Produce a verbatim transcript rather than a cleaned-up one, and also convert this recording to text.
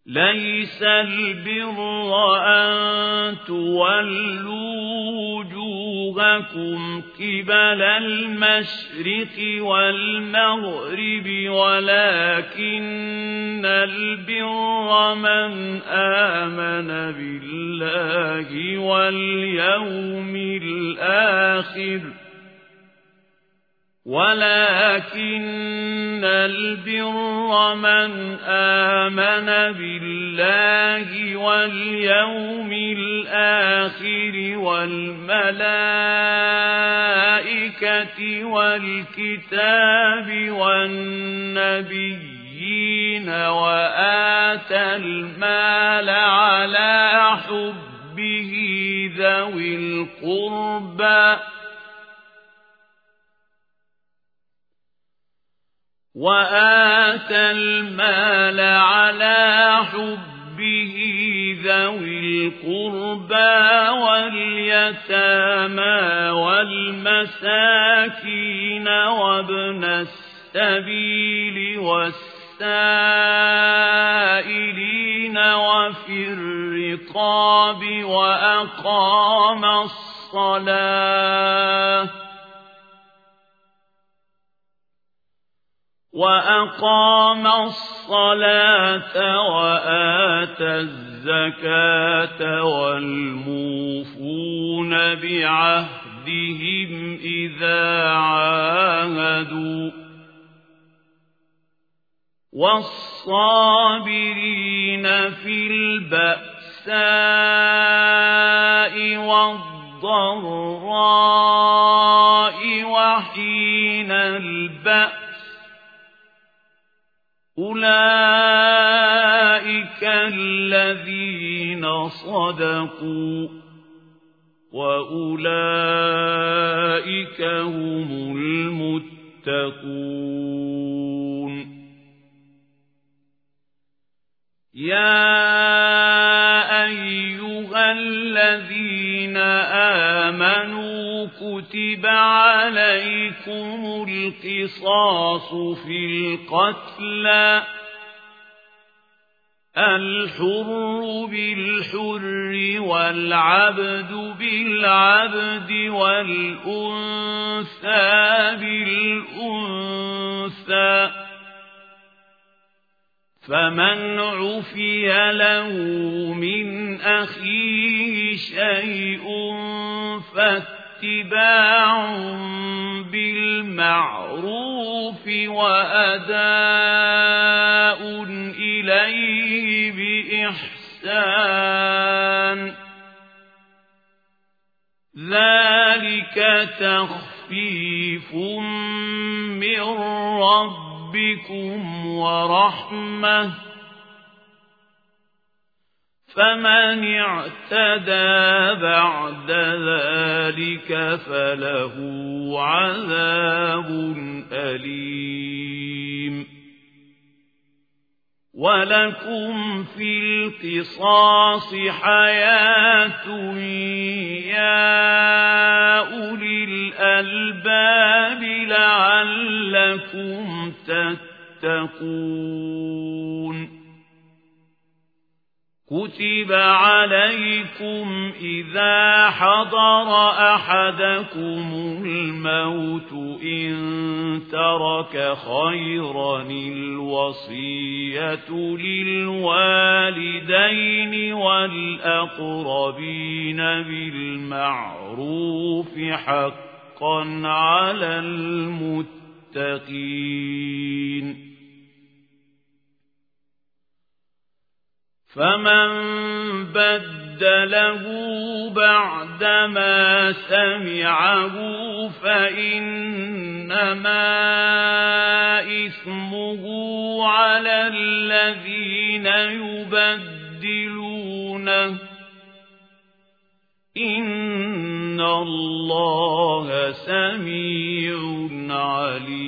ليس البر أن تولوا وجوهكم قبل المشرق والمغرب ولكن البر من آمن بالله واليوم الآخر ولكن البر من آمن بالله واليوم الآخر والملائكة والكتاب والنبيين وآتى المال على حبه ذوي القربى وآتى المال على حبه ذوي القربى واليتامى والمساكين وابن السبيل والسائلين وفي الرقاب وأقام الصلاة وأقام الصلاة وآتى الزكاة والموفون بعهدهم إذا عاهدوا والصابرين في البأساء والضراء وحين البأس أولئك الذين صدقوا وأولئك هم المتقون يا أيها الذين آمنوا كتب عليكم القصاص في القتلى الحر بالحر والعبد بالعبد والأنثى بالأنثى فمن عفي له من أخيه شيء فاتباع بالمعروف وأداء إليه بإحسان ذلك تخفيف من ربكم ورحمة فمن اعتدى بعد ذلك فله عذاب أليم ولكم في القصاص حياة يا أولي الألباب لعلكم تتقون كتب عليكم إذا حضر أحدكم الموت إن ترك خيرا الوصية للوالدين والأقربين بالمعروف حقا على المتقين فمن بدله بعدما سمعه فإنما إثمه على الذين يبدلونه إن الله سميع عليم